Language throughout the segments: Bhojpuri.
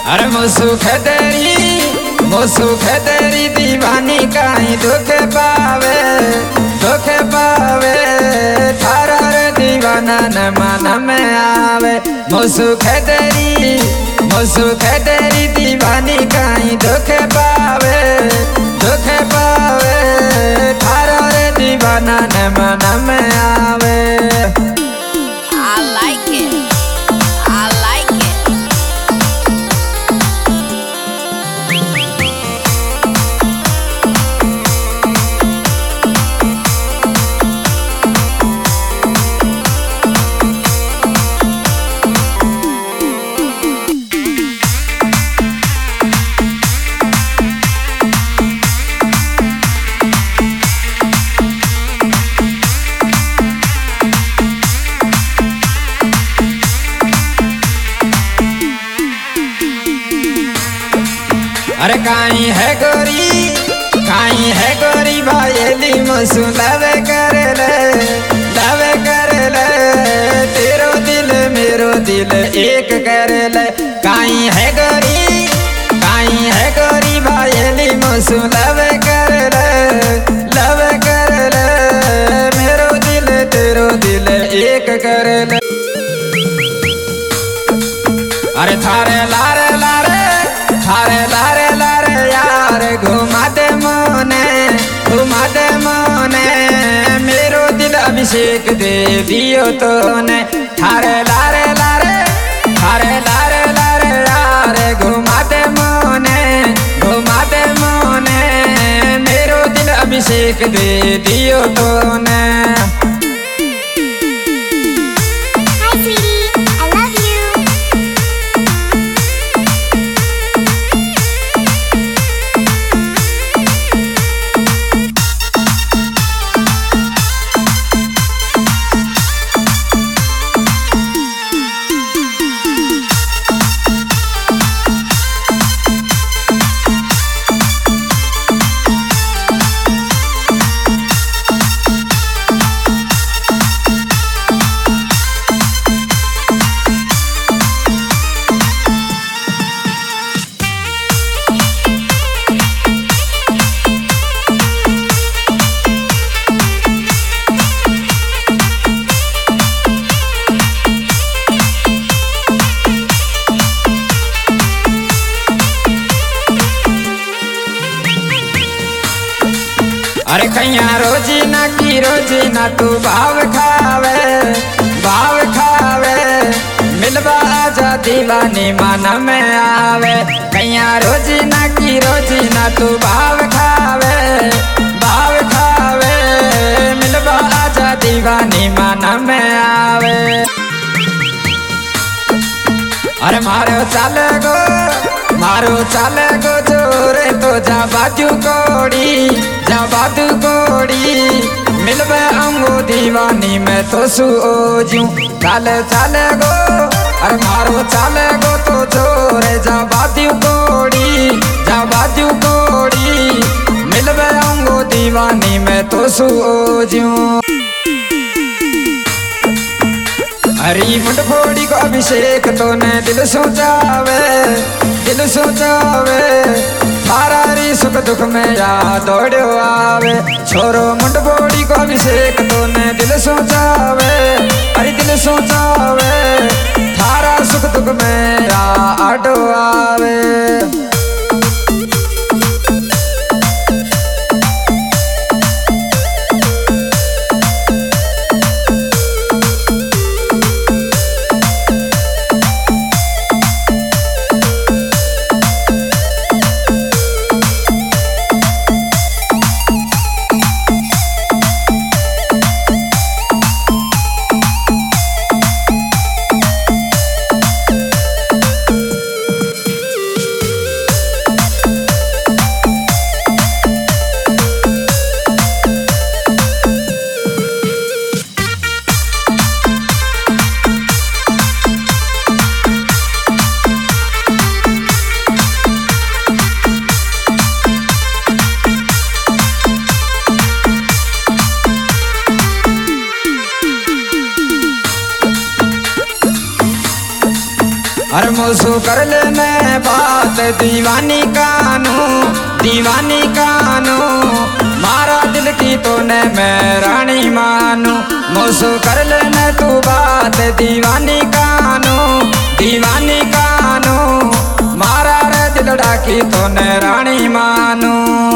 अरे मुसुख तेरी दीवानी काई दुख पावे थारा रे दीवाना न मन में आवे। मुसुख तेरी दीवानी काई दुख पावे थारा रे दीवाना न मन में आवे। I like it. I like it. अरे काई है गोरी भाईली मुसु लवे कर ले तेरो दिल मेरो दिल एक कर ले। काई है गोरी भाईली मुसु लवे कर ले मेरो दिल तेरो दिल एक कर ले। अरे थारे लारे यार घुमा दे मोने मेरो दिल अभिषेक दे दियो तोने। थारे लारे यार घुमा दे मोने मेरो दिल अभिषेक दे दियो तोने। Hi, sweetie. I love you. अरे कैया रोजी ना तू भाव खावे मिलवा आजा दीवानी मन में आवे। कैया रोजी ना तू भाव खावे मिलवा आजा दीवानी मन में आवे। अरे मारो चाले गो जोरे तो जा बाजू कोड़ी मिलवे अंगो दीवानी में तो सूजू। चाले गो अरे मारो चाले गो तो जोरे जा बाजू कोड़ी मिलवे अंगो दीवानी में तो सूजू। हरी मुंड फोड़ी को अभिषेक तो ने दिल सोचावे थारा री सुख दुख में याद दौड़ो आवे। छोरो मुंड फोड़ी को अभिषेक तो ने दिल सोचावे थारा सुख दुख में याद आवे। मुसु कर लेने बात दीवानी कानू मारा दिल की तो ने मैं रानी मानू मुसु कर लेने तू बात दीवानी कानू मारा रे दिलड़ा की तो ने रानी मानू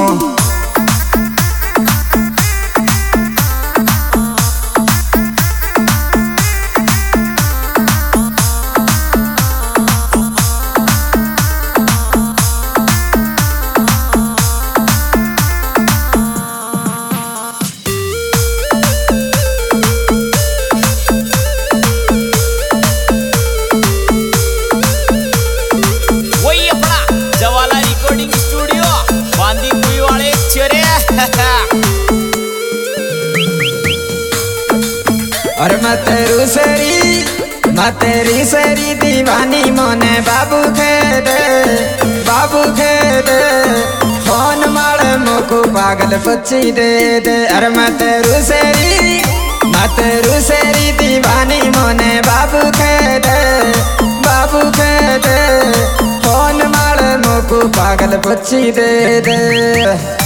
और मैं तेरी सेरी दीवानी मोने बाबू खे दे फोन मारे मोको पागल पच्ची दे अरे मैं तेरू सेरी दीवानी मोने बाबू खे दे फोन मारे मोको पागल पच्ची दे